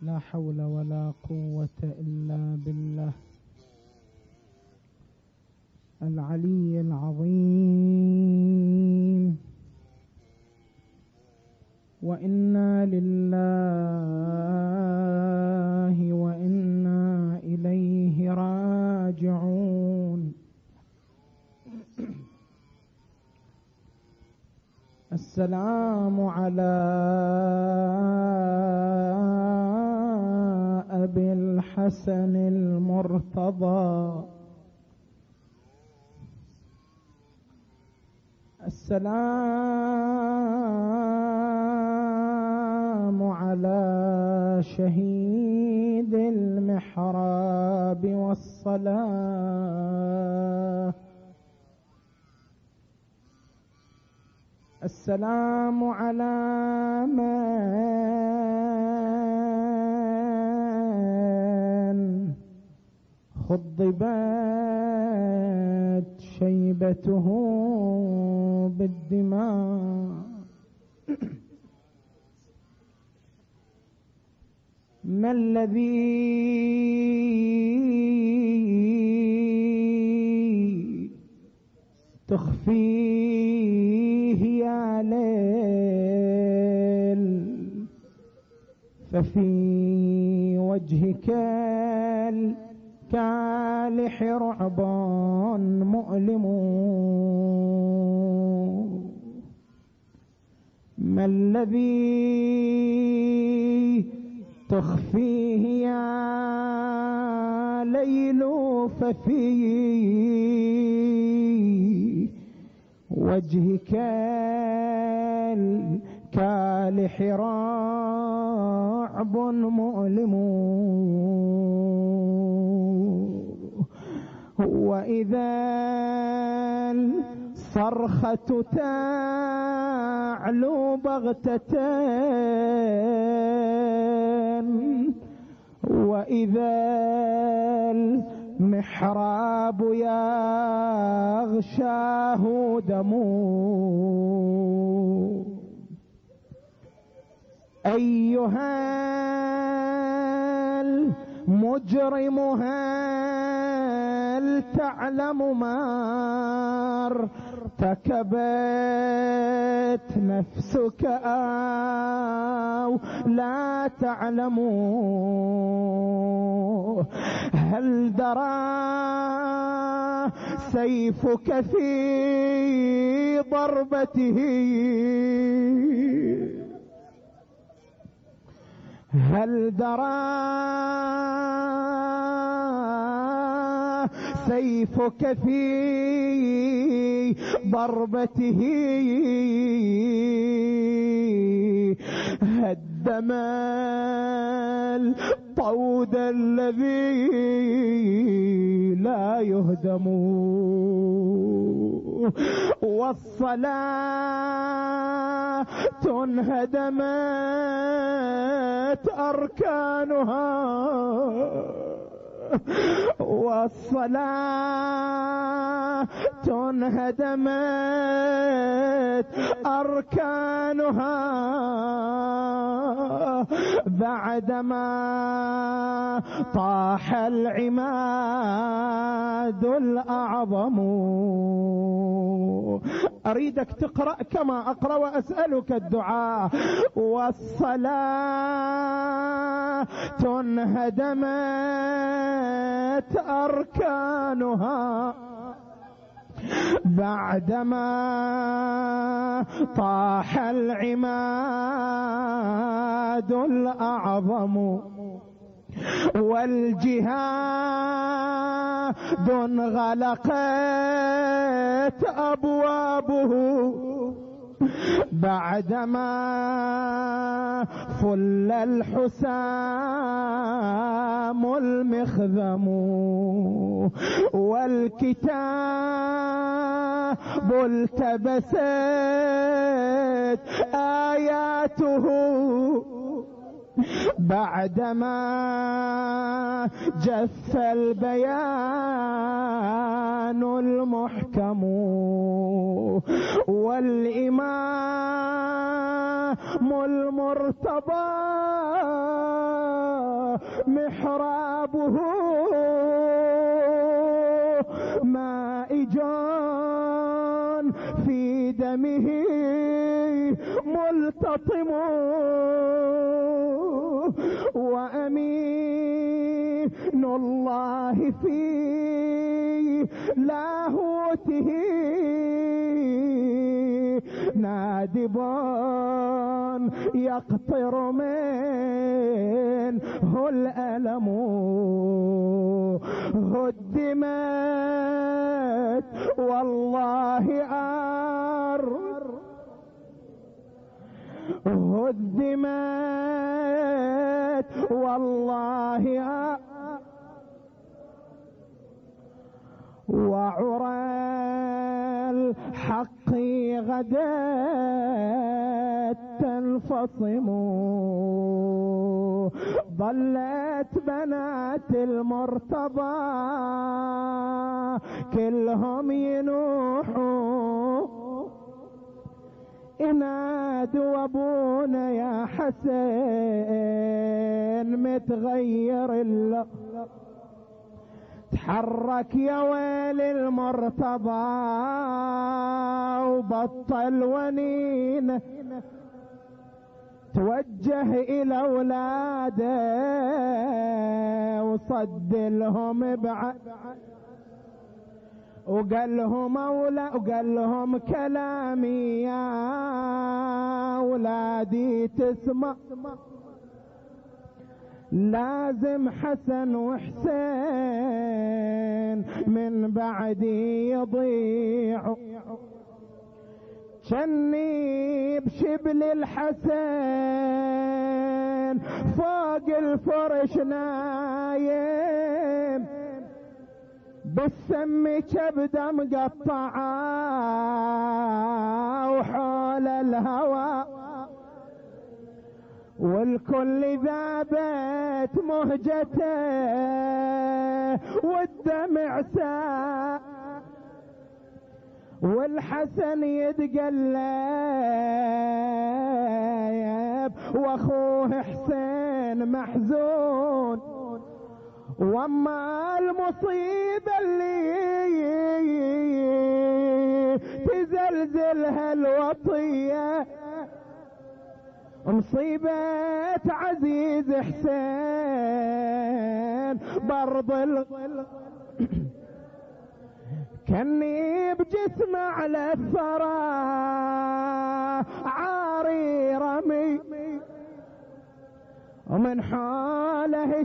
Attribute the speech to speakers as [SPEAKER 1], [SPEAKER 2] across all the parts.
[SPEAKER 1] لا حول ولا قوة إلا بالله العلي العظيم. وإنا لله وإنا إليه راجعون. السلام على أبي الحسن المرتضى، السلام على شهيد المحراب والصلاة، السلام على من خضبت شيبته بالدماء، ما الذي تخفيه يا ليل، ففي وجهك الكالح رعب مؤلم، ما الذي تخفيه يا ليل، ففي وجهك الكالح رعب مؤلم، وإذا الصرخة تعلو بغتة، وإذا المحراب يغشاه دم، أيها المجرم هل تعلم ما ارتكبت نفسك أو لا تعلم؟ هل درى سيفك في ضربته؟ هل درى سيفك في ضربته؟ هدم الطود الذي لا يهدم، والصلاة انهدمت أركانها، والصلاة انهدمت أركانها، بعدما طاح العماد الأعظم. أريدك تقرأ كما أقرأ وأسألك الدعاء. والصلاة انهدمت أركانها، بعدما طاح العماد الأعظم، والجهاد انغلقت أبوابه، بعدما فل الحسام المخذم، والكتاب التبست آياته، بعدما جف البيان المحكم، والإمام المرتضى محرابه مائج في دمه ملتطم وأمين الله في لاهوته نادب يقطر منه الألم هدمت والله هدمت والله وعرى الحق غدت تنفصم ظلت بنات المرتضى كلهم ينوحوا إناد وابونا يا حسين متغير الله تحرك يا ويل المرتضى وبطل ونين توجه الى اولاده وصد لهم بعد وقال لهم كلامي يا اولادي تسمع لازم حسن وحسين من بعدي يضيعوا شني بشبل الحسين فوق الفرش نايم بالسم كبده مقطعه وحول الهوى والكل ذابت مهجته والدمع ساء والحسن يتقلب واخوه حسين محزون وما المصيبة اللي تزلزلها الوطية مصيبة عزيز حسين برض كني بجسم على الثرى عاري رمي ومن حاله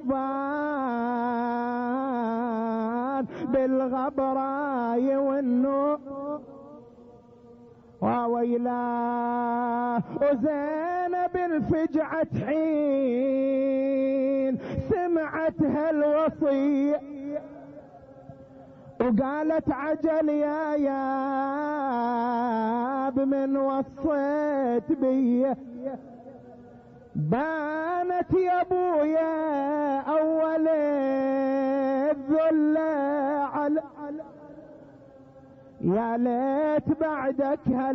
[SPEAKER 1] الشبان بالغبراي والنور وويلاه وزينب الفجعة حين سمعت هالوصية وقالت عجل يا ياب من وصيت بيه بانت يا ابويا اول الذل على يا ليت بعدك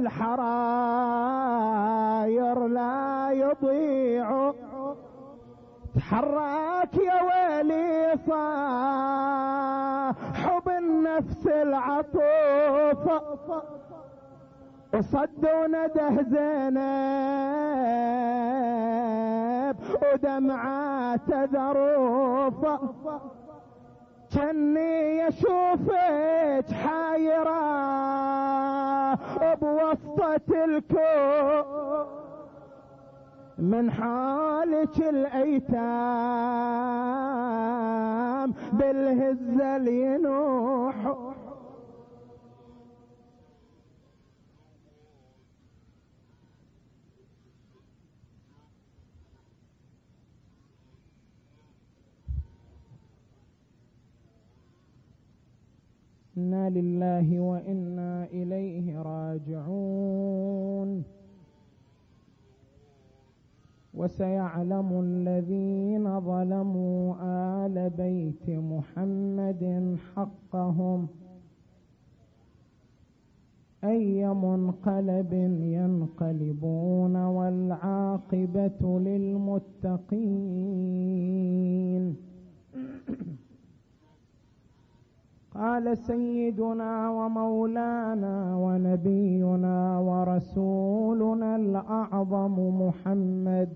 [SPEAKER 1] هالحراير لا يضيعوا تحرك يا ويلي صاحب النفس العطوفة وصدوا نده زينب ودمعات ذروفة كني يشوفك حايرة بوسطة الكون من حالك الايتام بالهزة ينوح إنا لله وإنا إليه راجعون وسيعلم الذين ظلموا آل بيت محمد حقهم أي منقلب ينقلبون والعاقبة للمتقين. قال سيدنا ومولانا ونبينا ورسولنا الأعظم محمد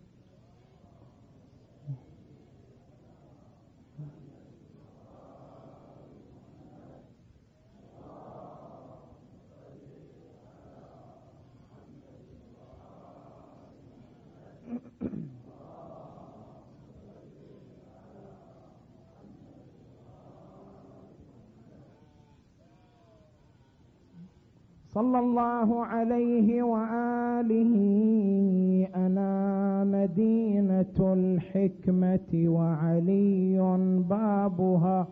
[SPEAKER 1] صلى الله عليه وآله. أنا مدينة الحكمة وعلي بابها،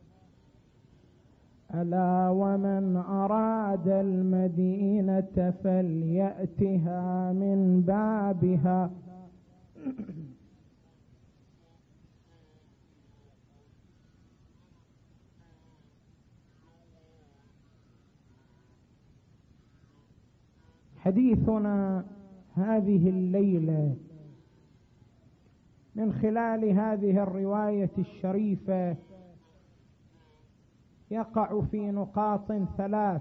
[SPEAKER 1] ألا ومن أراد المدينة فليأتها من بابها. حديثنا هذه الليلة من خلال هذه الرواية الشريفة يقع في نقاط ثلاث.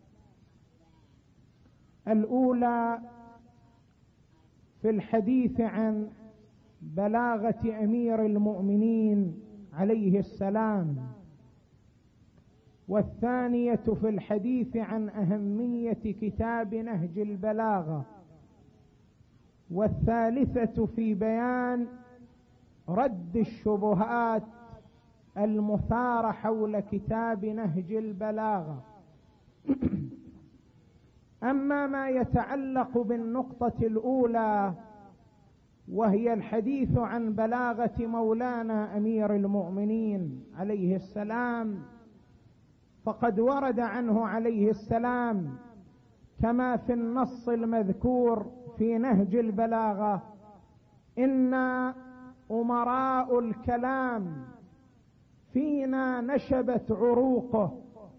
[SPEAKER 1] الأولى في الحديث عن بلاغة أمير المؤمنين عليه السلام، والثانية في الحديث عن أهمية كتاب نهج البلاغة، والثالثة في بيان رد الشبهات المثارة حول كتاب نهج البلاغة. أما ما يتعلق بالنقطة الأولى وهي الحديث عن بلاغة مولانا أمير المؤمنين عليه السلام، فقد ورد عنه عليه السلام كما في النص المذكور في نهج البلاغة: إنا أمراء الكلام فينا نشبت عروقه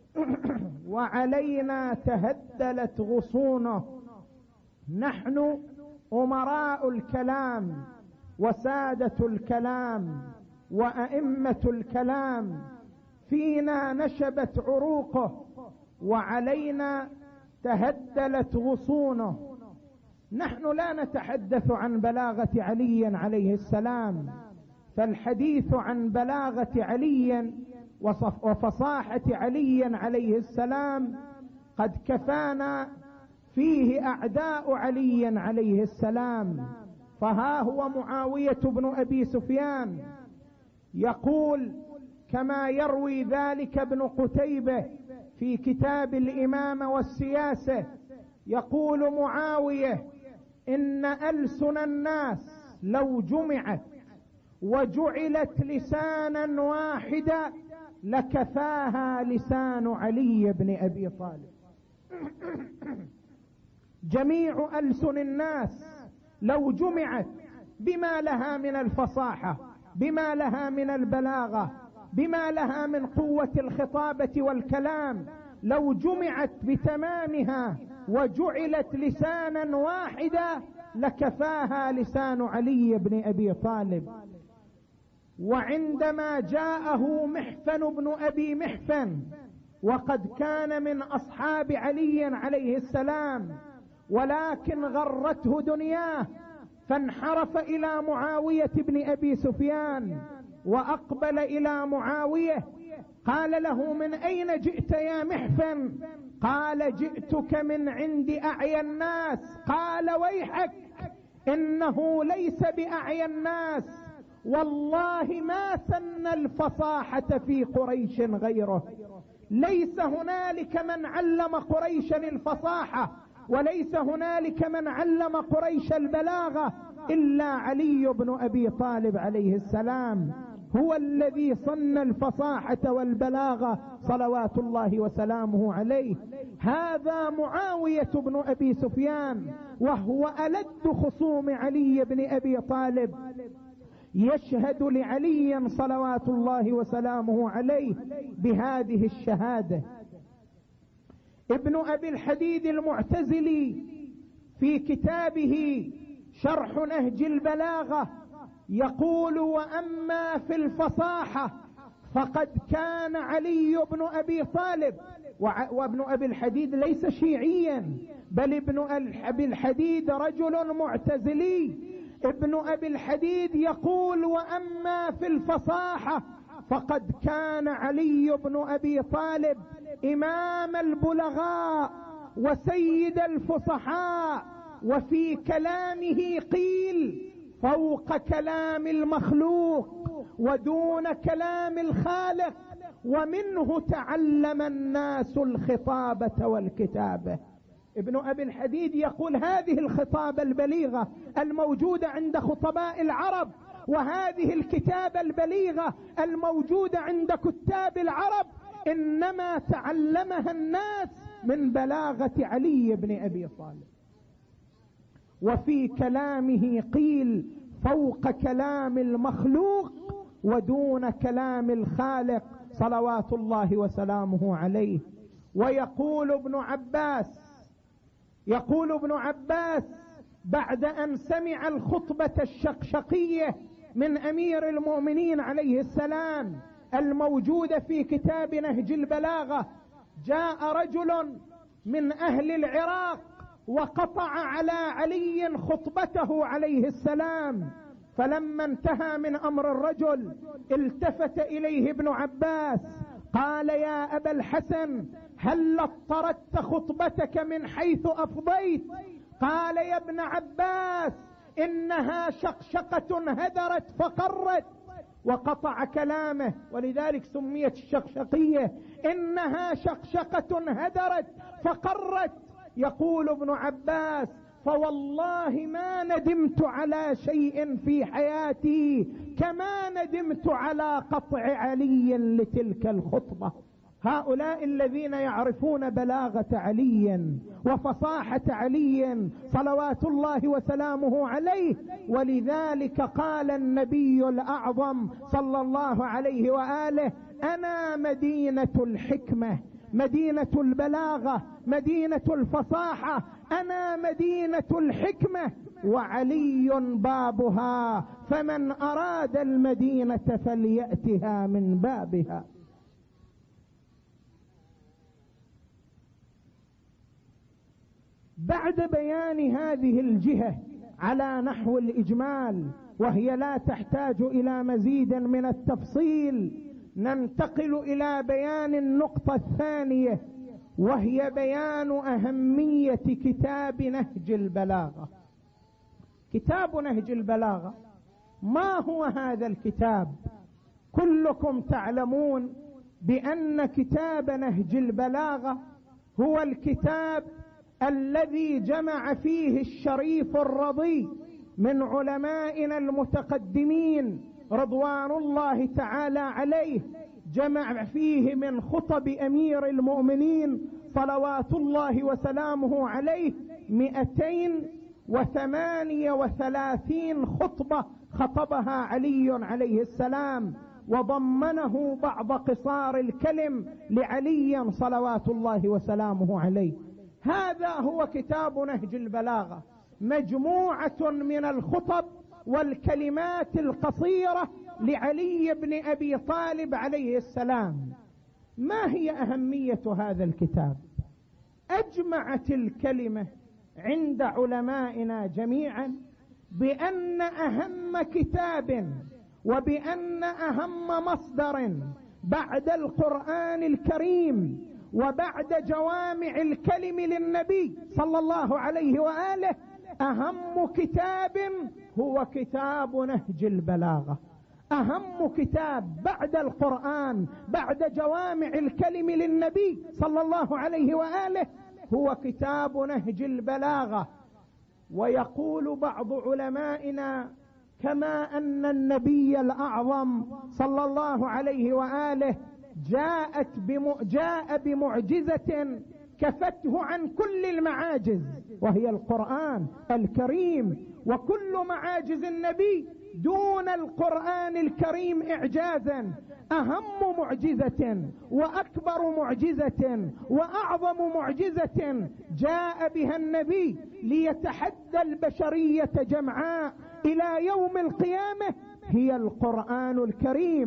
[SPEAKER 1] وعلينا تهدلت غصونه. نحن أمراء الكلام وسادة الكلام وأئمة الكلام، فينا نشبت عروقه وعلينا تهدلت غصونه. نحن لا نتحدث عن بلاغة علي عليه السلام، فالحديث عن بلاغة علي وفصاحة علي عليه السلام قد كفانا فيه أعداء علي عليه السلام. فها هو معاوية بن أبي سفيان يقول كما يروي ذلك ابن قتيبة في كتاب الإمامة والسياسة، يقول معاوية: إن ألسن الناس لو جمعت وجعلت لسانا واحدا لكفاها لسان علي بن أبي طالب. جميع ألسن الناس لو جمعت بما لها من الفصاحة، بما لها من البلاغة، بما لها من قوة الخطابة والكلام، لو جمعت بتمامها وجعلت لسانا واحدا لكفاها لسان علي بن أبي طالب. وعندما جاءه محفن بن أبي محفن، وقد كان من أصحاب علي عليه السلام، ولكن غرته دنياه، فانحرف إلى معاوية بن أبي سفيان وأقبل إلى معاوية، قال له: من أين جئت يا محفن؟ قال: جئتك من عند أعيا الناس. قال: ويحك، إنه ليس بأعيا الناس، والله ما سن الفصاحة في قريش غيره. ليس هنالك من علم قريشا الفصاحة، وليس هنالك من علم قريش البلاغة إلا علي بن أبي طالب عليه السلام، هو الذي صن الفصاحة والبلاغة صلوات الله وسلامه عليه. هذا معاوية بن أبي سفيان، وهو ألد خصوم علي بن أبي طالب، يشهد لعلي صلوات الله وسلامه عليه بهذه الشهادة. ابن أبي الحديد المعتزلي في كتابه شرح نهج البلاغة يقول: وأما في الفصاحة فقد كان علي بن أبي طالب، وابن أبي الحديد ليس شيعيا، بل ابن أبي الحديد رجل معتزلي. ابن أبي الحديد يقول: وأما في الفصاحة فقد كان علي بن أبي طالب إمام البلغاء وسيد الفصحاء، وفي كلامه قيل فوق كلام المخلوق ودون كلام الخالق، ومنه تعلم الناس الخطابة والكتابة. ابن أبي الحديد يقول: هذه الخطابة البليغة الموجودة عند خطباء العرب، وهذه الكتابة البليغة الموجودة عند كتاب العرب، إنما تعلمها الناس من بلاغة علي بن أبي طالب. وفي كلامه قيل فوق كلام المخلوق ودون كلام الخالق صلوات الله وسلامه عليه. ويقول ابن عباس بعد أن سمع الخطبة الشقشقية من أمير المؤمنين عليه السلام الموجودة في كتاب نهج البلاغة، جاء رجل من أهل العراق وقطع على علي خطبته عليه السلام، فلما انتهى من أمر الرجل التفت إليه ابن عباس قال: يا أبا الحسن، هل اضطردت خطبتك من حيث أفضيت؟ قال: يا ابن عباس، إنها شقشقة هدرت فقرت. وقطع كلامه، ولذلك سميت الشقشقية، إنها شقشقة هدرت فقرت. يقول ابن عباس: فوالله ما ندمت على شيء في حياتي كما ندمت على قطع علي لتلك الخطبة. هؤلاء الذين يعرفون بلاغة علي وفصاحة علي صلوات الله وسلامه عليه. ولذلك قال النبي الأعظم صلى الله عليه وآله: أنا مدينة الحكمة، مدينة البلاغة، مدينة الفصاحة، أنا مدينة الحكمة وعلي بابها، فمن أراد المدينة فليأتها من بابها. بعد بيان هذه الجهة على نحو الإجمال، وهي لا تحتاج إلى مزيد من التفصيل، ننتقل إلى بيان النقطة الثانية، وهي بيان أهمية كتاب نهج البلاغة. كتاب نهج البلاغة، ما هو هذا الكتاب؟ كلكم تعلمون بأن كتاب نهج البلاغة هو الكتاب الذي جمع فيه الشريف الرضي من علمائنا المتقدمين رضوان الله تعالى عليه، جمع فيه من خطب أمير المؤمنين صلوات الله وسلامه عليه 238 خطبة خطبها علي عليه السلام، وضمنه بعض قصار الكلم لعلي صلوات الله وسلامه عليه. هذا هو كتاب نهج البلاغة، مجموعة من الخطب والكلمات القصيرة لعلي بن أبي طالب عليه السلام. ما هي أهمية هذا الكتاب؟ أجمعت الكلمة عند علمائنا جميعا بأن أهم كتاب وبأن أهم مصدر بعد القرآن الكريم وبعد جوامع الكلم للنبي صلى الله عليه وآله، أهم كتاب هو كتاب نهج البلاغة. أهم كتاب بعد القرآن بعد جوامع الكلم للنبي صلى الله عليه وآله هو كتاب نهج البلاغة. ويقول بعض علمائنا: كما أن النبي الأعظم صلى الله عليه وآله جاء بمعجزة كفته عن كل المعاجز، وهي القرآن الكريم، وكل معاجز النبي دون القرآن الكريم إعجازا. أهم معجزة وأكبر معجزة وأعظم معجزة جاء بها النبي ليتحدى البشرية جمعاء إلى يوم القيامة هي القرآن الكريم.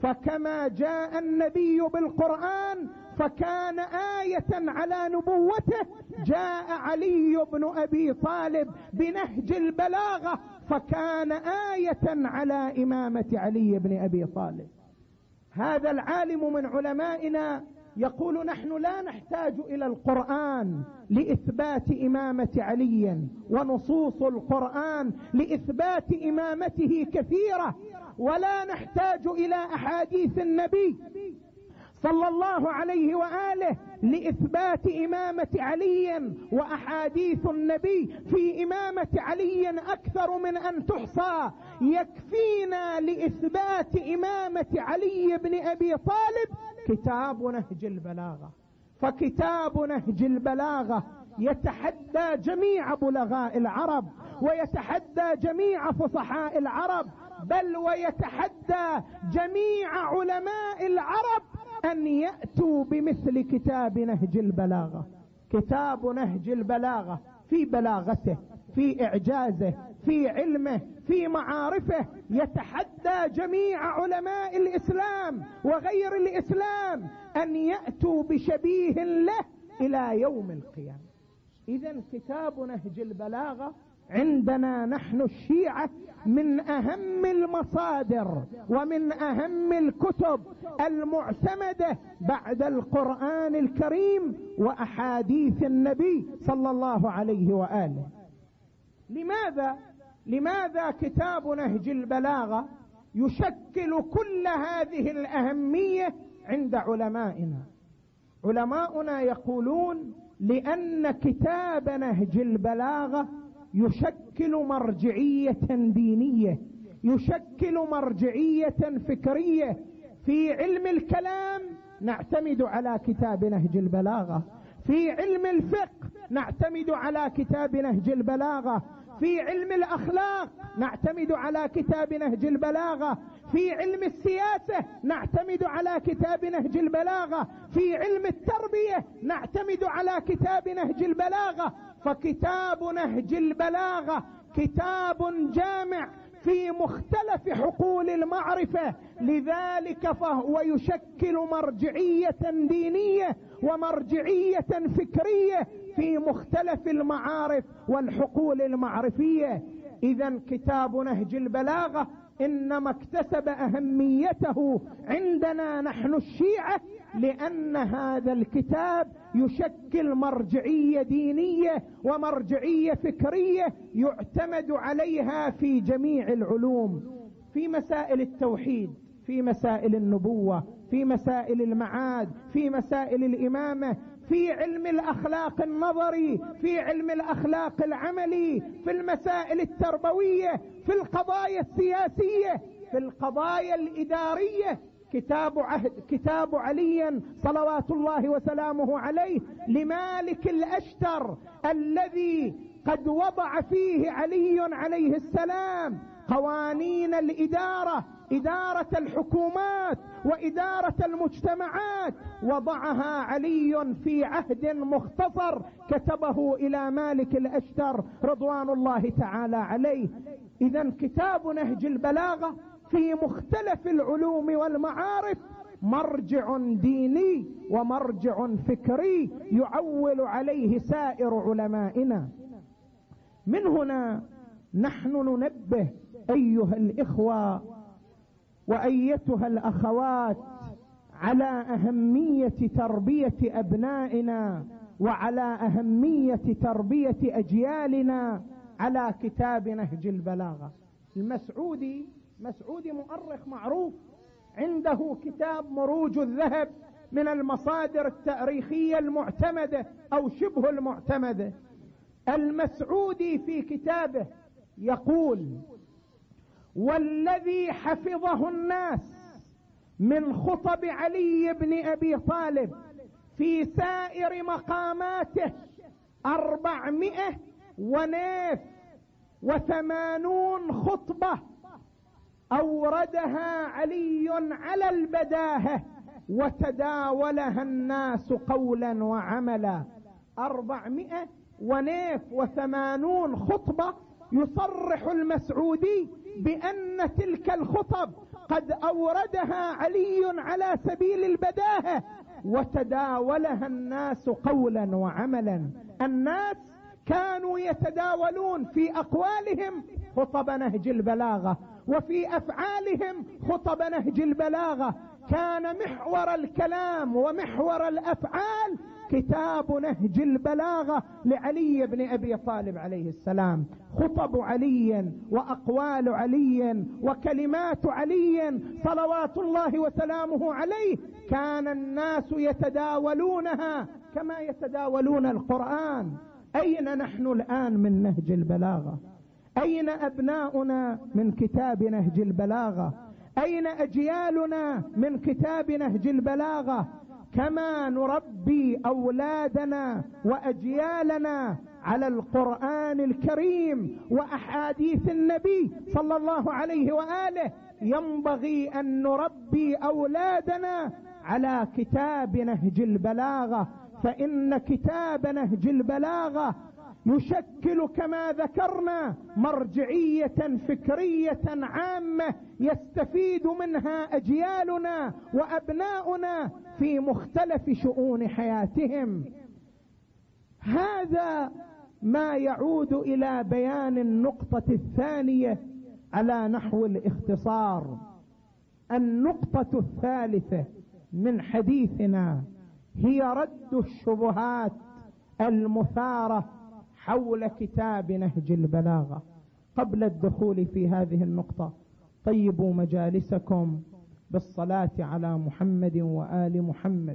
[SPEAKER 1] فكما جاء النبي بالقرآن فكان آية على نبوته، جاء علي بن أبي طالب بنهج البلاغة فكان آية على إمامة علي بن أبي طالب. هذا العالم من علمائنا يقول: نحن لا نحتاج إلى القرآن لإثبات إمامة علي، ونصوص القرآن لإثبات إمامته كثيرة، ولا نحتاج إلى أحاديث النبي صلى الله عليه وآله لإثبات إمامة علي، وأحاديث النبي في إمامة علي أكثر من أن تحصى. يكفينا لإثبات إمامة علي بن أبي طالب كتاب نهج البلاغة. فكتاب نهج البلاغة يتحدى جميع بلغاء العرب، ويتحدى جميع فصحاء العرب، بل ويتحدى جميع علماء العرب أن يأتوا بمثل كتاب نهج البلاغة. كتاب نهج البلاغة في بلاغته، في إعجازه، في علمه، في معارفه، يتحدى جميع علماء الإسلام وغير الإسلام أن يأتوا بشبيه له إلى يوم القيامة. إذن كتاب نهج البلاغة عندنا نحن الشيعة من أهم المصادر ومن أهم الكتب المعتمدة بعد القرآن الكريم وأحاديث النبي صلى الله عليه وآله. لماذا كتاب نهج البلاغة يشكل كل هذه الأهمية عند علمائنا؟ علماؤنا يقولون: لأن كتاب نهج البلاغة يشكل مرجعية دينية، يشكل مرجعية فكرية. في علم الكلام نعتمد على كتاب نهج البلاغة، في علم الفقه نعتمد على كتاب نهج البلاغة، في علم الأخلاق نعتمد على كتاب نهج البلاغة، في علم السياسة نعتمد على كتاب نهج البلاغة، في علم التربية نعتمد على كتاب نهج البلاغة. فكتاب نهج البلاغة كتاب جامع في مختلف حقول المعرفة، لذلك فهو يشكل مرجعية دينية ومرجعية فكرية في مختلف المعارف والحقول المعرفية. إذن كتاب نهج البلاغة إنما اكتسب أهميته عندنا نحن الشيعة لأن هذا الكتاب يشكل مرجعية دينية ومرجعية فكرية يعتمد عليها في جميع العلوم، في مسائل التوحيد، في مسائل النبوة، في مسائل المعاد، في مسائل الإمامة، في علم الأخلاق النظري، في علم الأخلاق العملي، في المسائل التربوية، في القضايا السياسية، في القضايا الإدارية. كتاب علي صلوات الله وسلامه عليه لمالك الأشتر الذي قد وضع فيه علي عليه السلام قوانين الإدارة، إدارة الحكومات وإدارة المجتمعات، وضعها علي في عهد مختصر كتبه إلى مالك الأشتر رضوان الله تعالى عليه. إذن كتاب نهج البلاغة في مختلف العلوم والمعارف مرجع ديني ومرجع فكري يعول عليه سائر علمائنا. من هنا نحن ننبه أيها الإخوة وأيتها الأخوات على أهمية تربية أبنائنا وعلى أهمية تربية أجيالنا على كتاب نهج البلاغة. المسعودي مؤرخ معروف، عنده كتاب مروج الذهب من المصادر التاريخية المعتمدة أو شبه المعتمدة. المسعودي في كتابه يقول: والذي حفظه الناس من خطب علي بن أبي طالب في سائر مقاماته 480 خطبة أوردها علي على البداهة وتداولها الناس قولا وعملا. 480 خطبة يصرح المسعودي بأن تلك الخطب قد أوردها علي على سبيل البداهة وتداولها الناس قولا وعملا. الناس كانوا يتداولون في أقوالهم خطب نهج البلاغة، وفي أفعالهم خطب نهج البلاغة. كان محور الكلام ومحور الأفعال كتاب نهج البلاغة لعلي بن أبي طالب عليه السلام. خطب علي وأقوال علي وكلمات علي صلوات الله وسلامه عليه كان الناس يتداولونها كما يتداولون القرآن. أين نحن الآن من نهج البلاغة؟ أين أبناؤنا من كتاب نهج البلاغة؟ أين أجيالنا من كتاب نهج البلاغة؟ كما نربي أولادنا وأجيالنا على القرآن الكريم وأحاديث النبي صلى الله عليه وآله، ينبغي أن نربي أولادنا على كتاب نهج البلاغة. فإن كتاب نهج البلاغة يشكل كما ذكرنا مرجعية فكرية عامة يستفيد منها أجيالنا وأبناؤنا في مختلف شؤون حياتهم. هذا ما يعود إلى بيان النقطة الثانية على نحو الاختصار. النقطة الثالثة من حديثنا هي رد الشبهات المثارة حول كتاب نهج البلاغة. قبل الدخول في هذه النقطة طيبوا مجالسكم بالصلاة على محمد وآل محمد.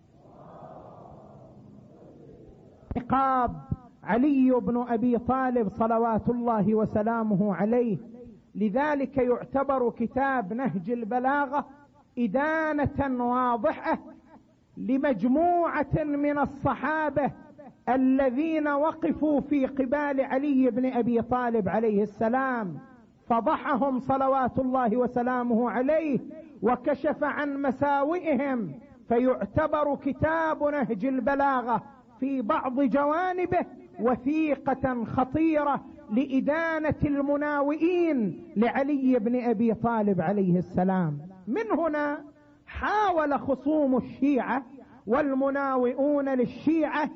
[SPEAKER 1] عقاب علي بن أبي طالب صلوات الله وسلامه عليه، لذلك يعتبر كتاب نهج البلاغة إدانة واضحة لمجموعة من الصحابة الذين وقفوا في قبال علي بن أبي طالب عليه السلام، فضحهم صلوات الله وسلامه عليه وكشف عن مساوئهم. فيعتبر كتاب نهج البلاغة في بعض جوانبه وثيقة خطيرة لإدانة المناوئين لعلي بن أبي طالب عليه السلام. من هنا حاول خصوم الشيعة والمناوئون للشيعة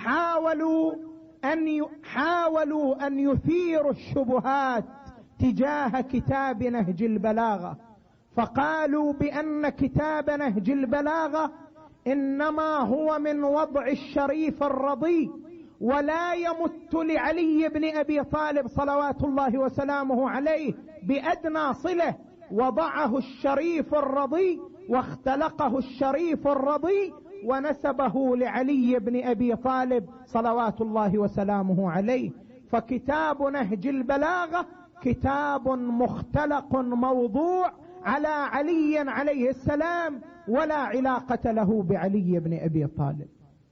[SPEAKER 1] حاولوا أن يثيروا الشبهات تجاه كتاب نهج البلاغة، فقالوا بأن كتاب نهج البلاغة إنما هو من وضع الشريف الرضي ولا يمت لعلي بن أبي طالب صلوات الله وسلامه عليه بأدنى صلة. وضعه الشريف الرضي واختلقه الشريف الرضي ونسبه لعلي بن أبي طالب صلوات الله وسلامه عليه. فكتاب نهج البلاغة كتاب مختلق موضوع على علي عليه السلام ولا علاقة له بعلي بن أبي طالب.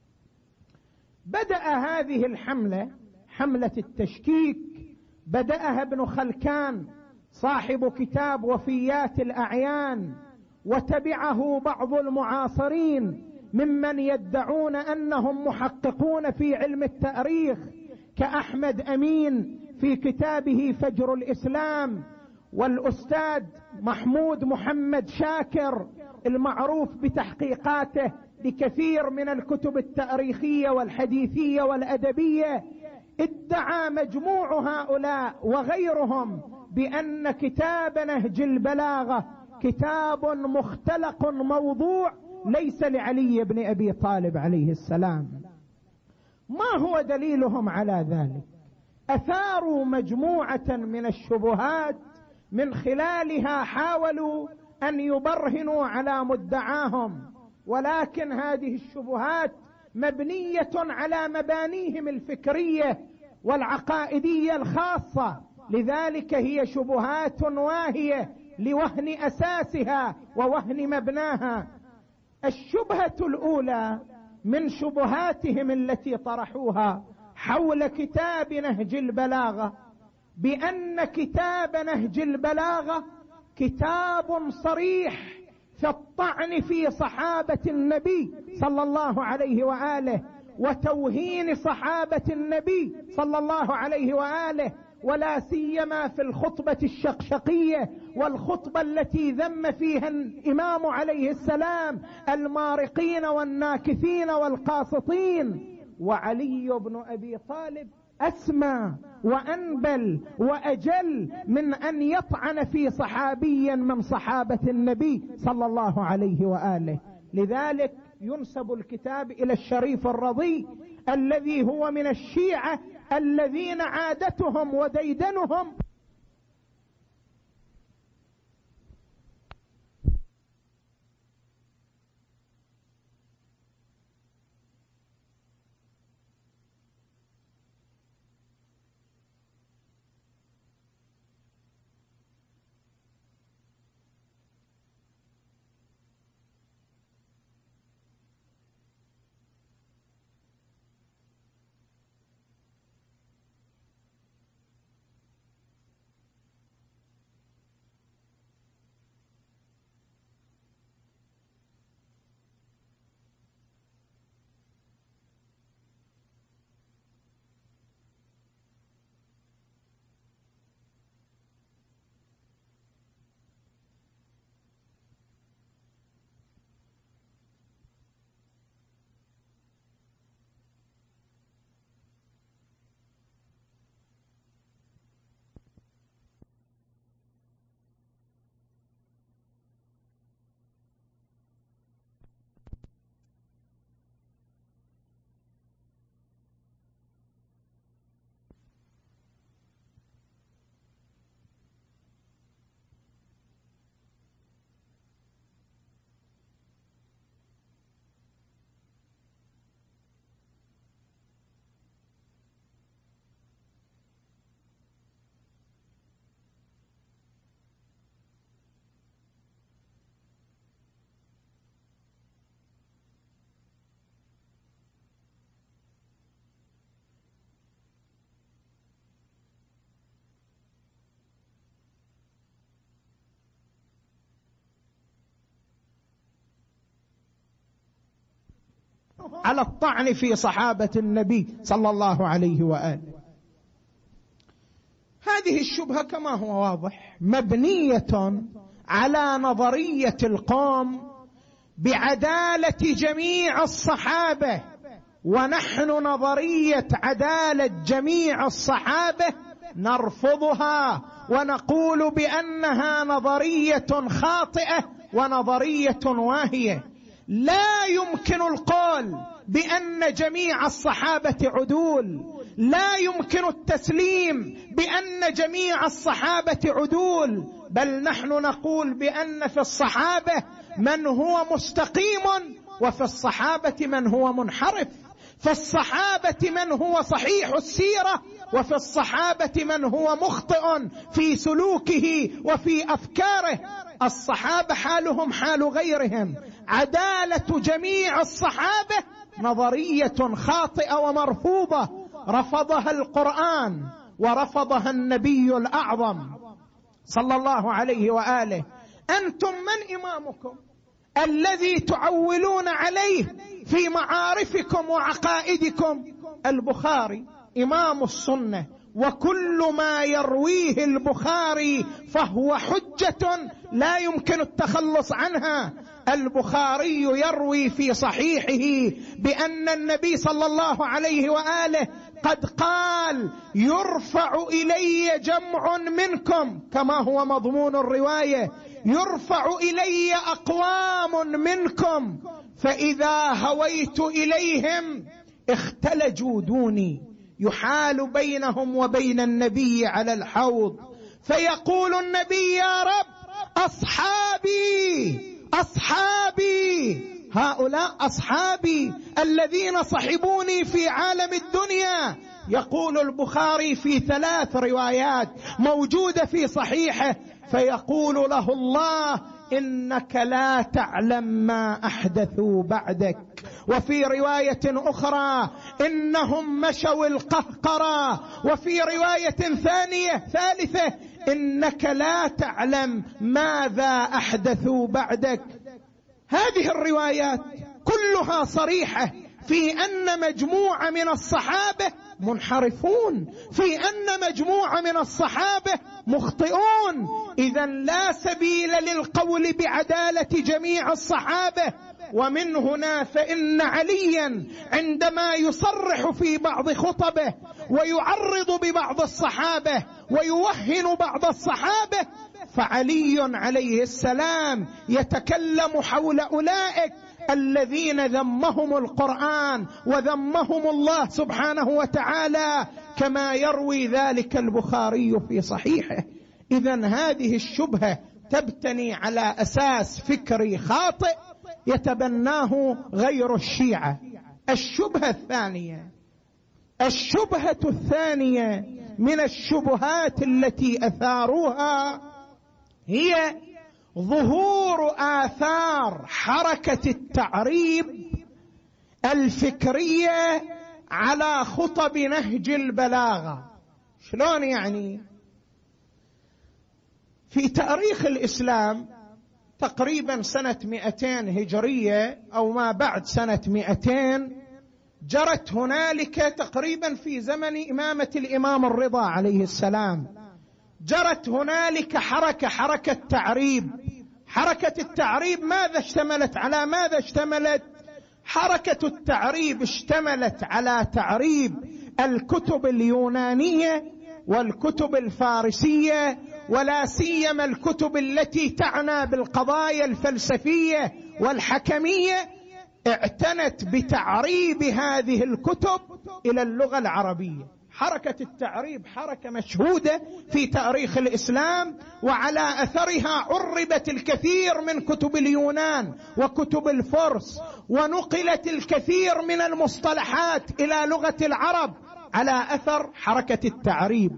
[SPEAKER 1] بدأ هذه الحملة، حملة التشكيك، بدأها ابن خلكان صاحب كتاب وفيات الأعيان، وتبعه بعض المعاصرين ممن يدعون أنهم محققون في علم التاريخ كأحمد أمين في كتابه فجر الإسلام، والأستاذ محمود محمد شاكر المعروف بتحقيقاته لكثير من الكتب التاريخية والحديثية والأدبية. ادعى مجموع هؤلاء وغيرهم بأن كتاب نهج البلاغة كتاب مختلق موضوع ليس لعلي بن أبي طالب عليه السلام. ما هو دليلهم على ذلك؟ أثاروا مجموعة من الشبهات من خلالها حاولوا أن يبرهنوا على مدعاهم، ولكن هذه الشبهات مبنية على مبانيهم الفكرية والعقائدية الخاصة، لذلك هي شبهات واهية لوهن أساسها ووهن مبناها. الشبهة الأولى من شبهاتهم التي طرحوها حول كتاب نهج البلاغة بأن كتاب نهج البلاغة كتاب صريح في الطعن في صحابة النبي صلى الله عليه وآله وتوهين صحابة النبي صلى الله عليه وآله ولا سيما في الخطبة الشقشقية والخطبة التي ذم فيها الإمام عليه السلام المارقين والناكثين والقاسطين. وعلي بن أبي طالب أسمى وأنبل وأجل من أن يطعن في صحابي من صحابة النبي صلى الله عليه وآله. لذلك ينسب الكتاب إلى الشريف الرضي الذي هو من الشيعة الذين عادتهم وديدنهم على الطعن في صحابة النبي صلى الله عليه وآله. هذه الشبهة كما هو واضح مبنية على نظرية القوم بعدالة جميع الصحابة، ونحن نظرية عدالة جميع الصحابة نرفضها ونقول بأنها نظرية خاطئة ونظرية واهية. لا يمكن القول بأن جميع الصحابة عدول، لا يمكن التسليم بأن جميع الصحابة عدول، بل نحن نقول بأن في الصحابة من هو مستقيم وفي الصحابة من هو منحرف، في الصحابة من هو صحيح السيرة وفي الصحابة من هو مخطئ في سلوكه وفي أفكاره. الصحابة حالهم حال غيرهم. عدالة جميع الصحابة نظرية خاطئة ومرفوضة رفضها القرآن ورفضها النبي الأعظم صلى الله عليه وآله. أنتم من إمامكم الذي تعولون عليه في معارفكم وعقائدكم؟ البخاري إمام السنة، وكل ما يرويه البخاري فهو حجة لا يمكن التخلص عنها. البخاري يروي في صحيحه بأن النبي صلى الله عليه وآله قد قال: يرفع إلي جمع منكم، كما هو مضمون الرواية، يرفع إلي أقوام منكم فإذا هويت إليهم اختلجوا دوني، يحال بينهم وبين النبي على الحوض، فيقول النبي: يا رب أصحابي أصحابي، هؤلاء أصحابي الذين صحبوني في عالم الدنيا. يقول البخاري في 3 روايات موجودة في صحيحه، فيقول له الله: إنك لا تعلم ما أحدثوا بعدك. وفي رواية أخرى: إنهم مشوا القهقرى. وفي رواية ثالثة: إنك لا تعلم ماذا أحدثوا بعدك. هذه الروايات كلها صريحة في أن مجموعة من الصحابة منحرفون، في أن مجموعة من الصحابة مخطئون. إذن لا سبيل للقول بعدالة جميع الصحابة. ومن هنا فإن عليا عندما يصرح في بعض خطبه ويعرض ببعض الصحابة ويوهن بعض الصحابة، فعلي عليه السلام يتكلم حول أولئك الذين ذمهم القرآن وذمهم الله سبحانه وتعالى، كما يروي ذلك البخاري في صحيحه. إذن هذه الشبهة تبتني على أساس فكري خاطئ يتبناه غير الشيعة. الشبهة الثانية من الشبهات التي أثاروها هي ظهور آثار حركة التعريب الفكرية على خطب نهج البلاغة. شلون يعني؟ في تاريخ الإسلام تقريبا سنة 200 هجرية أو ما بعد سنة 200 جرت هنالك تقريبا في زمن إمامة الإمام الرضا عليه السلام، جرت هنالك حركة تعريب. حركة التعريب على ماذا اشتملت؟ حركة التعريب اشتملت على تعريب الكتب اليونانية والكتب الفارسية، ولا سيما الكتب التي تعنى بالقضايا الفلسفية والحكمية، اعتنت بتعريب هذه الكتب إلى اللغة العربية. حركة التعريب حركة مشهودة في تاريخ الإسلام، وعلى أثرها عربت الكثير من كتب اليونان وكتب الفرس، ونقلت الكثير من المصطلحات إلى لغة العرب على أثر حركة التعريب.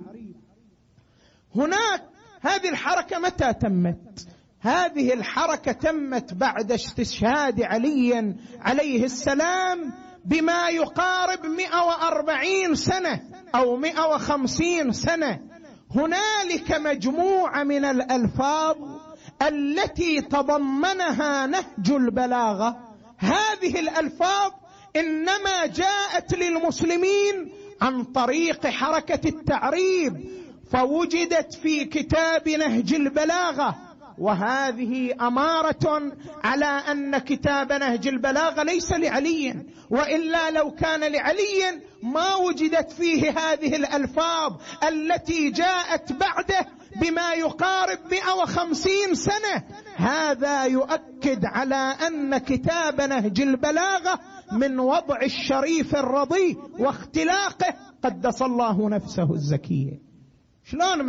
[SPEAKER 1] هناك هذه الحركة متى تمت؟ هذه الحركة تمت بعد استشهاد علي عليه السلام بما يقارب 140 سنة أو 150 سنة. هنالك مجموعة من الألفاظ التي تضمنها نهج البلاغة. هذه الألفاظ إنما جاءت للمسلمين عن طريق حركة التعريب، فوجدت في كتاب نهج البلاغة، وهذه أمارة على أن كتاب نهج البلاغة ليس لعلي، وإلا لو كان لعلي ما وجدت فيه هذه الألفاظ التي جاءت بعده بما يقارب 150 سنة. هذا يؤكد على أن كتاب نهج البلاغة من وضع الشريف الرضي واختلاقه قدس الله نفسه الزكية. شلون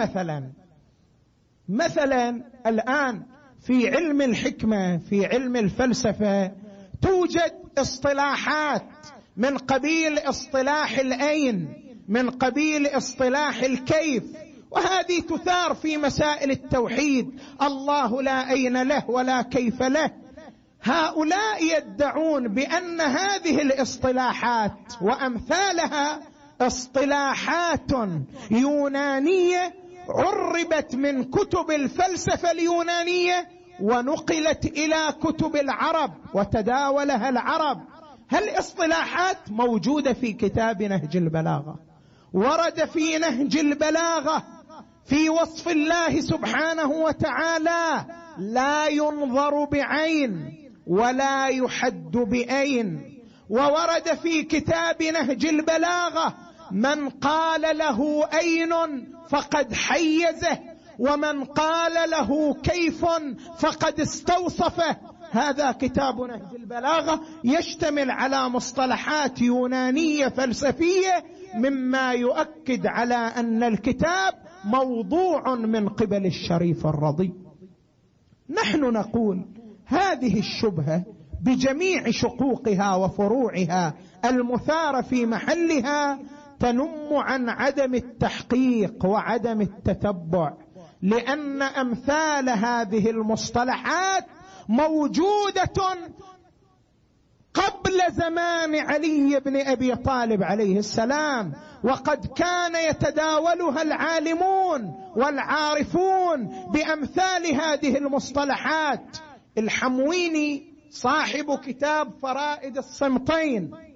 [SPEAKER 1] مثلا الآن في علم الحكمة، في علم الفلسفة، توجد اصطلاحات من قبيل اصطلاح الأين، من قبيل اصطلاح الكيف، وهذه تثار في مسائل التوحيد. الله لا أين له ولا كيف له. هؤلاء يدعون بأن هذه الاصطلاحات وأمثالها اصطلاحات يونانية عربت من كتب الفلسفة اليونانية ونقلت إلى كتب العرب وتداولها العرب. هالإصطلاحات موجودة في كتاب نهج البلاغة. ورد في نهج البلاغة في وصف الله سبحانه وتعالى لا ينظر بعين ولا يحد بأين. وورد في كتاب نهج البلاغة من قال له أين فقد حيزه، ومن قال له كيف فقد استوصفه. هذا كتاب نهج البلاغة يشتمل على مصطلحات يونانية فلسفية، مما يؤكد على أن الكتاب موضوع من قبل الشريف الرضي. نحن نقول هذه الشبهة بجميع شقوقها وفروعها المثارة في محلها تنم عن عدم التحقيق وعدم التتبع، لأن أمثال هذه المصطلحات موجودة قبل زمان علي بن أبي طالب عليه السلام، وقد كان يتداولها العالمون والعارفون بأمثال هذه المصطلحات. الحمويني صاحب كتاب فرائد الصمتين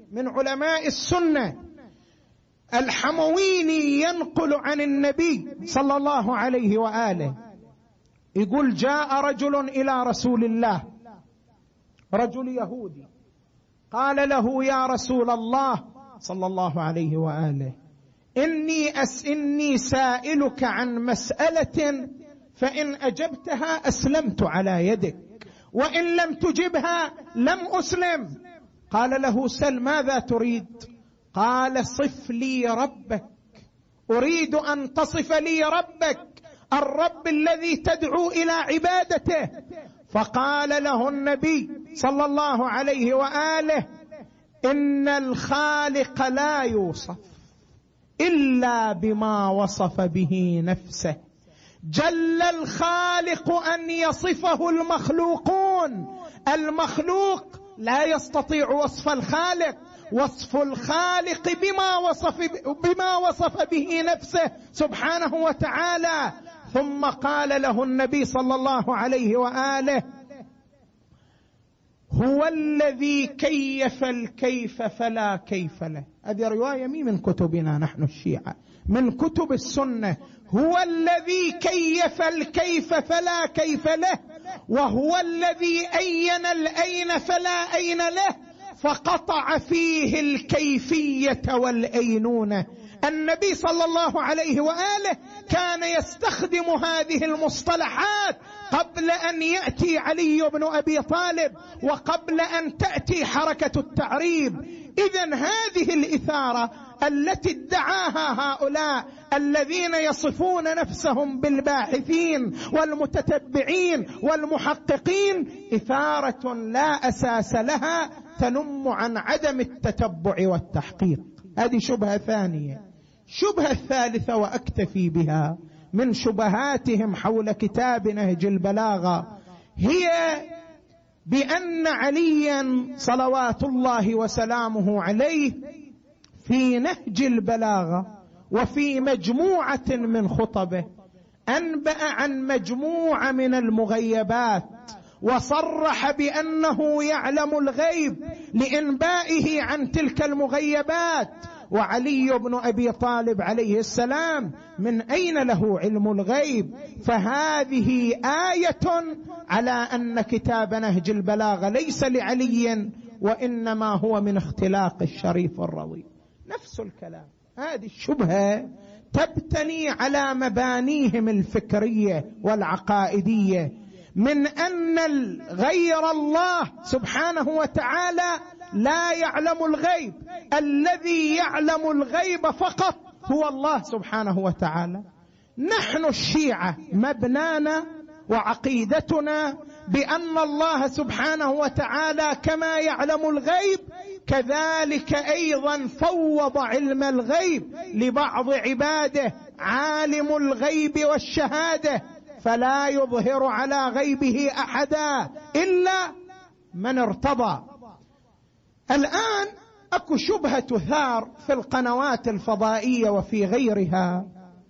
[SPEAKER 1] من علماء السنة الحمويني ينقل عن النبي صلى الله عليه وآله يقول: جاء رجل إلى رسول الله، رجل يهودي، قال له: يا رسول الله صلى الله عليه وآله، إني سائلك عن مسألة، فإن أجبتها أسلمت على يدك، وإن لم تجبها لم أسلم. قال له: سل، ماذا تريد؟ قال: صف لي ربك، أريد أن تصف لي ربك، الرب الذي تدعو إلى عبادته. فقال له النبي صلى الله عليه وآله: إن الخالق لا يوصف إلا بما وصف به نفسه، جل الخالق أن يصفه المخلوقون، المخلوق لا يستطيع وصف الخالق، وصف الخالق بما وصف به نفسه سبحانه وتعالى. ثم قال له النبي صلى الله عليه وآله: هو الذي كيف الكيف فلا كيف له. هذه رواية من كتبنا نحن الشيعة، من كتب السنة. هو الذي كيف الكيف فلا كيف له، وهو الذي أين الأين فلا أين له، فقطع فيه الكيفية والأينونة. النبي صلى الله عليه وآله كان يستخدم هذه المصطلحات قبل أن يأتي علي بن أبي طالب، وقبل أن تأتي حركة التعريب. إذن هذه الإثارة التي ادعاها هؤلاء الذين يصفون نفسهم بالباحثين والمتتبعين والمحققين إثارة لا أساس لها، تنم عن عدم التتبع والتحقيق. هذه شبهة ثانية. شبهة الثالثة وأكتفي بها من شبهاتهم حول كتاب نهج البلاغة، هي بأن عليا صلوات الله وسلامه عليه في نهج البلاغة وفي مجموعة من خطبه أنبأ عن مجموعة من المغيبات، وصرح بأنه يعلم الغيب لإنبائه عن تلك المغيبات. وعلي بن أبي طالب عليه السلام من أين له علم الغيب؟ فهذه آية على أن كتاب نهج البلاغة ليس لعلي، وإنما هو من اختلاق الشريف الروي. نفس الكلام. هذه الشبهة تبتني على مبانيهم الفكرية والعقائدية، من أن غير الله سبحانه وتعالى لا يعلم الغيب، الذي يعلم الغيب فقط هو الله سبحانه وتعالى. نحن الشيعة مبنانا وعقيدتنا بأن الله سبحانه وتعالى كما يعلم الغيب كذلك أيضا فوض علم الغيب لبعض عباده، عالم الغيب والشهادة، فلا يظهر على غيبه أحدا إلا من ارتضى. الآن أكو شبهة تثار في القنوات الفضائية وفي غيرها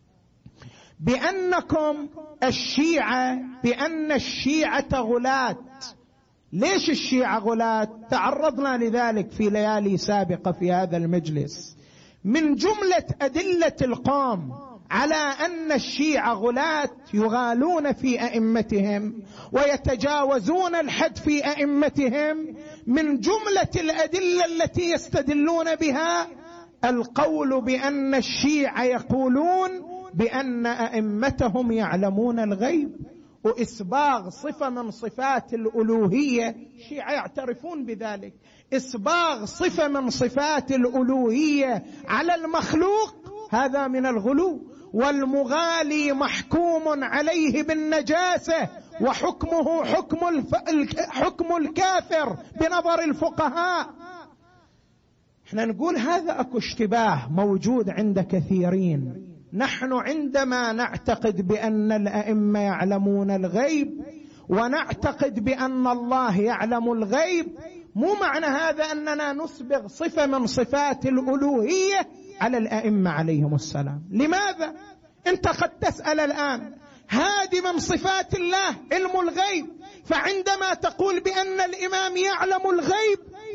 [SPEAKER 1] بأنكم الشيعة، بأن الشيعة غلاة. ليش الشيعة غلاة؟ تعرضنا لذلك في ليالي سابقة في هذا المجلس. من جملة أدلة القوم على أن الشيعة غلاة يغالون في أئمتهم ويتجاوزون الحد في أئمتهم، من جملة الأدلة التي يستدلون بها القول بأن الشيعة يقولون بأن أئمتهم يعلمون الغيب، وإسباغ صفة من صفات الألوهية. الشيعة يعترفون بذلك، إسباغ صفة من صفات الألوهية على المخلوق هذا من الغلو. والمغالي محكوم عليه بالنجاسة، وحكمه حكم الكافر بنظر الفقهاء. احنا نقول هذا اكو اشتباه موجود عند كثيرين. نحن عندما نعتقد بأن الأئمة يعلمون الغيب ونعتقد بأن الله يعلم الغيب، مو معنى هذا أننا نسبغ صفة من صفات الألوهية على الأئمة عليهم السلام. لماذا؟ أنت قد تسأل الآن، هذه من صفات الله علم الغيب، فعندما تقول بأن الإمام يعلم الغيب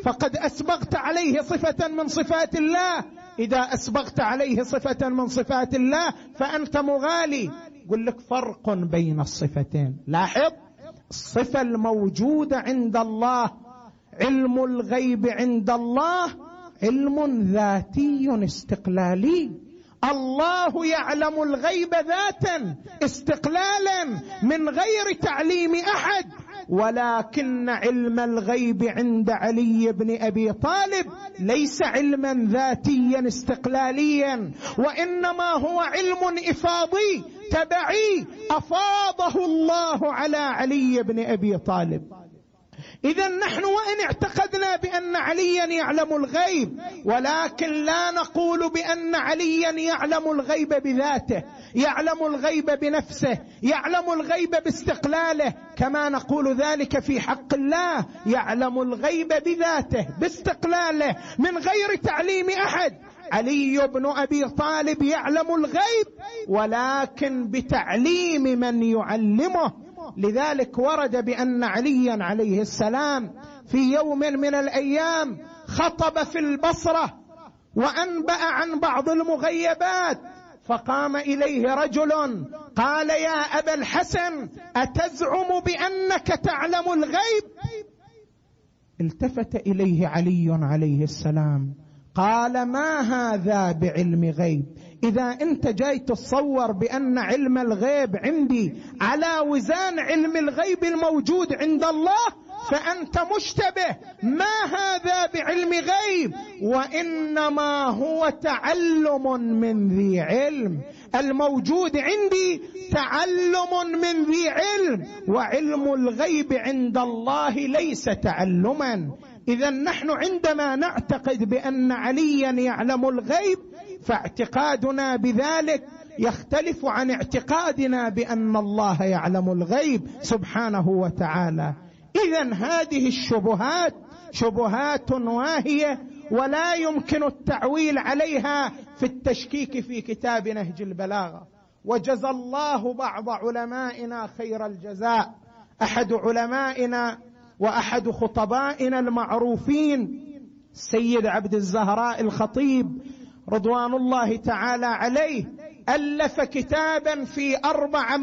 [SPEAKER 1] فقد أسبغت عليه صفة من صفات الله. إذا أسبغت عليه صفة من صفات الله فأنت مغالي. قل لك فرق بين الصفتين. لاحظ، الصفة الموجودة عند الله، علم الغيب عند الله علم ذاتي استقلالي. الله يعلم الغيب ذاتا استقلالا من غير تعليم أحد، ولكن علم الغيب عند علي بن أبي طالب ليس علما ذاتيا استقلاليا، وإنما هو علم إفاضي تبعي أفاضه الله على علي بن أبي طالب. إذا نحن وإن اعتقدنا بأن عليا يعلم الغيب، ولكن لا نقول بأن عليا يعلم الغيب بذاته، يعلم الغيب بنفسه، يعلم الغيب باستقلاله، كما نقول ذلك في حق الله، يعلم الغيب بذاته باستقلاله من غير تعليم أحد. علي بن أبي طالب يعلم الغيب ولكن بتعليم من يعلمه. لذلك ورد بأن عليا عليه السلام في يوم من الأيام خطب في البصرة وأنبأ عن بعض المغيبات، فقام إليه رجل قال: يا أبا الحسن، أتزعم بأنك تعلم الغيب؟ التفت إليه علي عليه السلام قال: ما هذا بعلم غيب؟ إذا أنت جاي تتصور بأن علم الغيب عندي على وزان علم الغيب الموجود عند الله فأنت مشتبه. ما هذا بعلم غيب، وإنما هو تعلم من ذي علم. الموجود عندي تعلم من ذي علم، وعلم الغيب عند الله ليس تعلما. إذا نحن عندما نعتقد بأن عليا يعلم الغيب فاعتقادنا بذلك يختلف عن اعتقادنا بأن الله يعلم الغيب سبحانه وتعالى. إذن هذه الشبهات شبهات واهية ولا يمكن التعويل عليها في التشكيك في كتاب نهج البلاغة. وجزى الله بعض علمائنا خير الجزاء. أحد علمائنا وأحد خطبائنا المعروفين السيد عبد الزهراء الخطيب رضوان الله تعالى عليه ألف كتابا في 4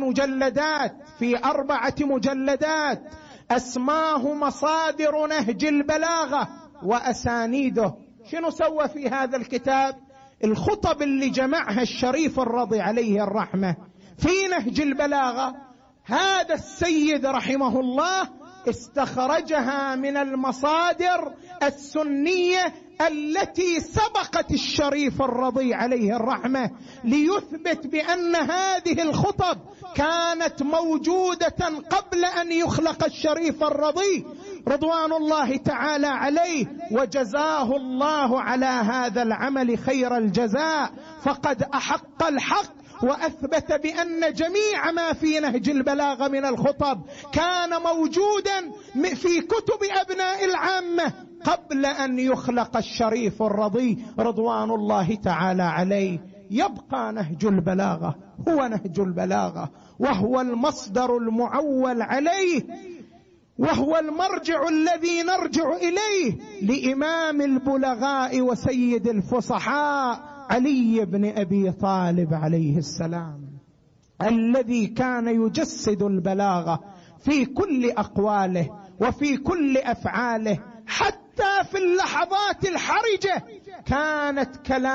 [SPEAKER 1] مجلدات أسماه مصادر نهج البلاغة وأسانيده. شنو سوى في هذا الكتاب؟ الخطب اللي جمعها الشريف الرضي عليه الرحمة في نهج البلاغة، هذا السيد رحمه الله استخرجها من المصادر السنية التي سبقت الشريف الرضي عليه الرحمة، ليثبت بأن هذه الخطب كانت موجودة قبل أن يخلق الشريف الرضي رضوان الله تعالى عليه. وجزاه الله على هذا العمل خير الجزاء، فقد أحق الحق وأثبت بأن جميع ما في نهج البلاغة من الخطب كان موجودا في كتب أبناء العامة قبل أن يخلق الشريف الرضي رضوان الله تعالى عليه. يبقى نهج البلاغة هو نهج البلاغة، وهو المصدر المعول عليه، وهو المرجع الذي نرجع إليه لإمام البلغاء وسيد الفصحاء علي بن أبي طالب عليه السلام، الذي كان يجسد البلاغة في كل أقواله وفي كل أفعاله، حتى في اللحظات الحرجة كانت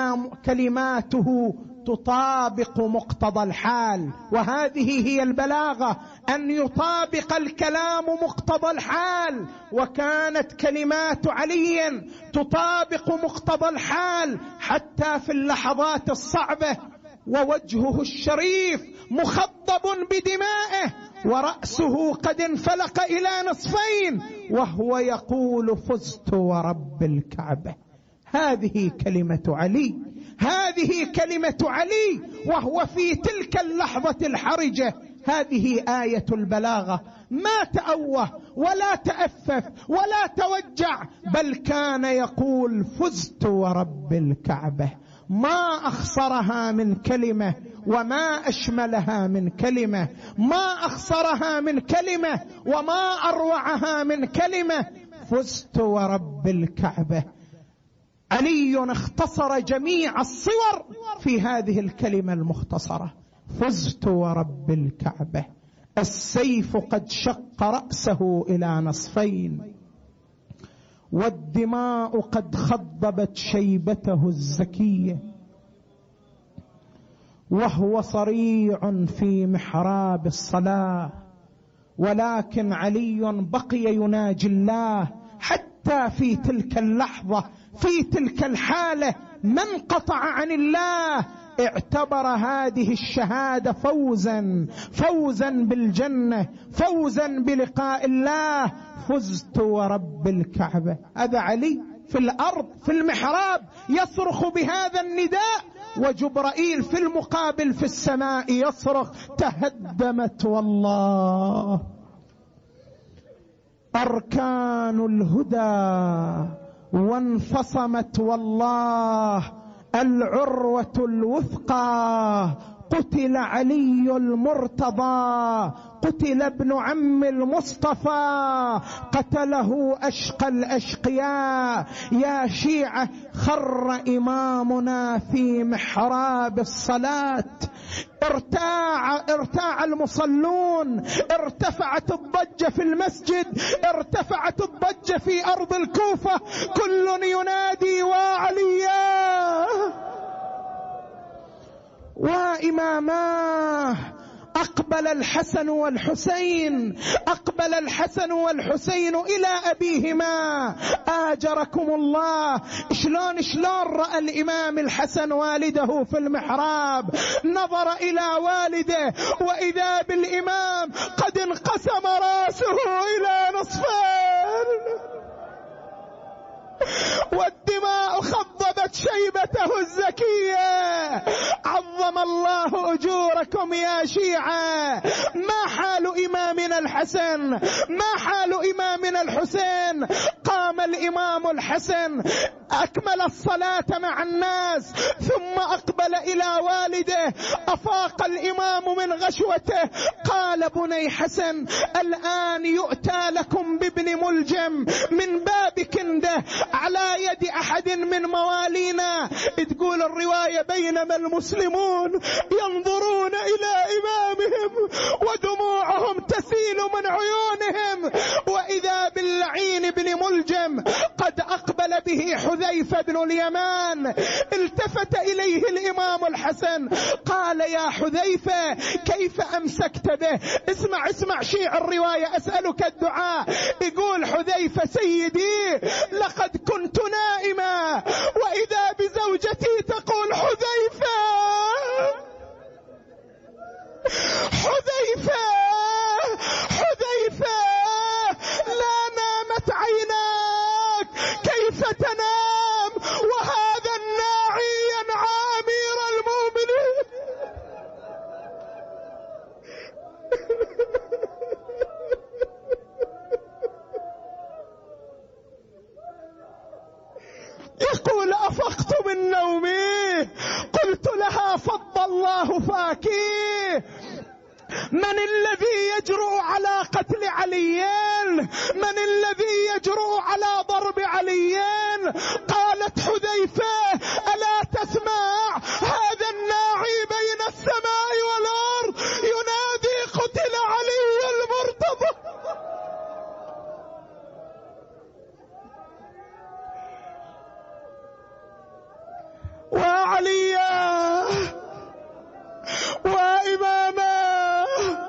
[SPEAKER 1] كلماته تطابق مقتضى الحال. وهذه هي البلاغة، أن يطابق الكلام مقتضى الحال. وكانت كلمات علي تطابق مقتضى الحال حتى في اللحظات الصعبة، ووجهه الشريف مخضب بدمائه ورأسه قد انفلق إلى نصفين وهو يقول: فزت ورب الكعبة. هذه كلمة علي، هذه كلمة علي وهو في تلك اللحظة الحرجة. هذه آية البلاغة، ما تأوه ولا تأفف ولا توجع، بل كان يقول: فزت ورب الكعبة. ما أخصرها من كلمة وما أشملها من كلمة، ما أخصرها من كلمة وما أروعها من كلمة. فزت ورب الكعبة. علي اختصر جميع الصور في هذه الكلمة المختصرة: فزت ورب الكعبة. السيف قد شق رأسه إلى نصفين، والدماء قد خضبت شيبته الزكية، وهو صريع في محراب الصلاة. ولكن علي بقي يناجي الله حتى في تلك اللحظة، في تلك الحالة، من قطع عن الله اعتبر هذه الشهادة فوزا بالجنة، فوزا بلقاء الله. فزت ورب الكعبة. هذا علي في الأرض في المحراب يصرخ بهذا النداء، وجبرائيل في المقابل في السماء يصرخ: تهدمت والله أركان الهدى، وانفصمت والله العروة الوثقى. قتل علي المرتضى، قتل ابن عم المصطفى، قتله أشقى الأشقياء. يا شيعة خر إمامنا في محراب الصلاة، ارتاع المصلون، ارتفعت الضجة في المسجد، ارتفعت الضجة في أرض الكوفة، كل ينادي وعليا وإماماه. أقبل الحسن والحسين إلى أبيهما. آجركم الله، شلون رأى الإمام الحسن والده في المحراب؟ نظر إلى والده وإذا بالإمام قد انقسم رأسه إلى نصفين، والدماء خضبت شيبته الزكية. عظم الله أجوركم يا شيعة. ما حال إمامنا الحسن؟ ما حال إمامنا الحسين؟ قام الإمام الحسن أكمل الصلاة مع الناس، ثم أقبل إلى والده. أفاق الإمام من غشوته، قال: بني حسن، الآن يؤتى لكم بابن ملجم من باب كنده على يد أحد من موالينا. تقول الرواية: بينما المسلمون ينظرون إلى إمامهم ودموعهم تسيل من عيونهم، وإذا باللعين بن ملجم قد أقبل به حذيفة بن اليمان. التفت إليه الإمام الحسن قال: يا حذيفة، كيف أمسكت به؟ اسمع شيع الرواية، أسألك الدعاء. يقول حذيفة: سيدي، لقد كنت نائما وإذا بزوجتي تقول: حذيفة لا نامت عيناك، كيف تنام وهذا الناعي ينعى أمير المؤمنين؟ يقول: أفقت من نومي، قلت لها: فض الله فاكي، من الذي يجرؤ على قتل عليين؟ من الذي يجرؤ على ضرب عليين؟ قالت حذيفة: ألا تسمع هذا الناعي بين السماء والأرض ينادي: قتل علي المرتضى. وعليا وإماما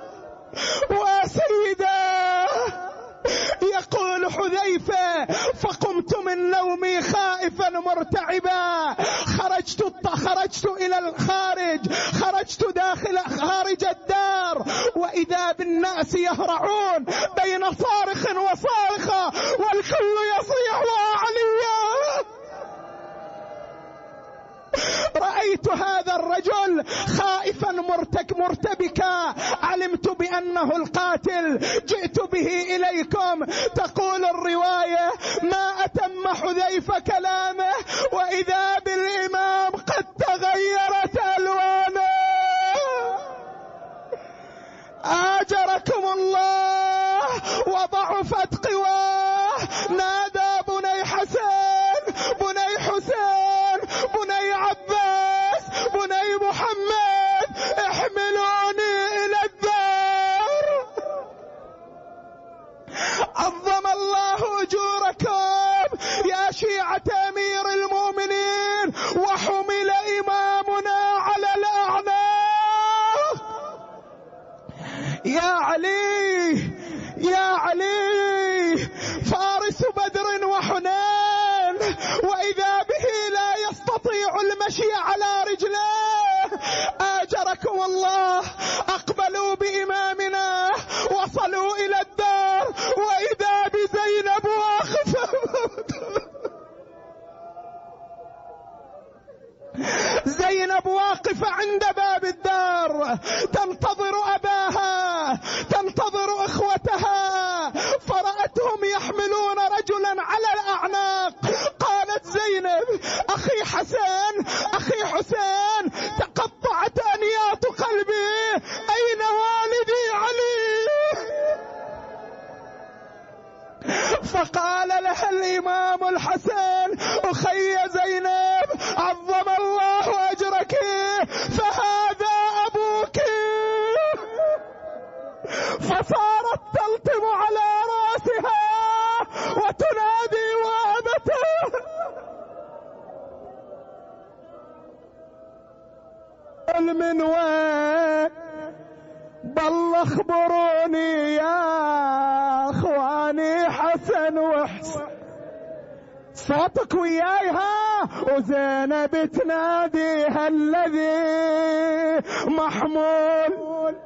[SPEAKER 1] وسيدا. يقول حذيفة: فقمت من نومي خائفا مرتعبا، خرجت إلى الخارج، خارج الدار، وإذا بالناس يهرعون بين صارخ وصارخة، والكل يصيح: وعليا. رأيت هذا الرجل خائفا مرتبكا، علمت بأنه القاتل، جئت به إليكم. تقول الرواية: ما أتم حذيفة كلامه وإذا بالإمام قد تغيرت ألوانه. آجركم الله، وضعفت قواه. عظم الله أجوركم يا شيعة أمير المؤمنين. وحمل إمامنا على الأعناق. يا علي يا علي، فارس بدر وحنين، وإذا به لا يستطيع المشي على رجليه. آجركم الله، أقبلوا بإمامنا، وصلوا إلى الدار، وإذا بزينب واقفة زينب واقفة عند باب الدار تنتظر أباها، تنتظر إخوتها، فرأتهم يحملون رجلا على الأعناق. قالت زينب: أخي حسن، أخي حسين، تقطعت أنيات قلبي، أين والدي علي؟ فقال لها الإمام الحسن: أخي زينب، عظم الله أجرك، فهذا أبوك. فصارت تلطم على رأسها وتنادي وابته. من وين؟ بل اخبروني يا اخواني حسن وحسن. صوتك وياي ها. وزينب تناديها: الذي محمول.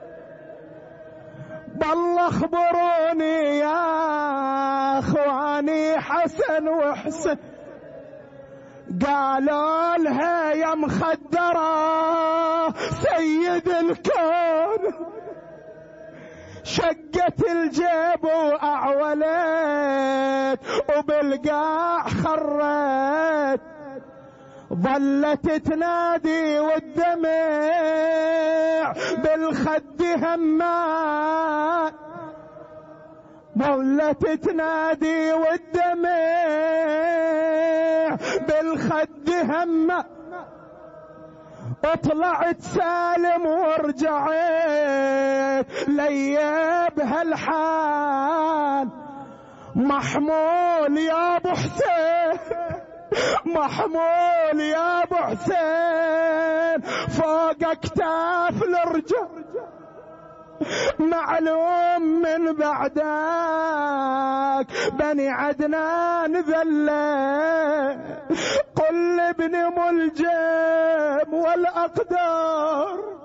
[SPEAKER 1] بل اخبروني يا اخواني حسن وحسن. قالوا لها: يا مخدرة سيد الكون. شقت الجيب وأعولت وبالقاع خرت. ظلت تنادي والدمع بالخد همات. ظلت تنادي والدمع بالخد همات. وطلعت سالم ورجعت ليب هالحال. محمول يا ابو حسين، محمول يا ابو حسين، فوق اكتاف الرجال. معلوم من بعدك بني عدنان ذله. قل لابن ملجم والأقدار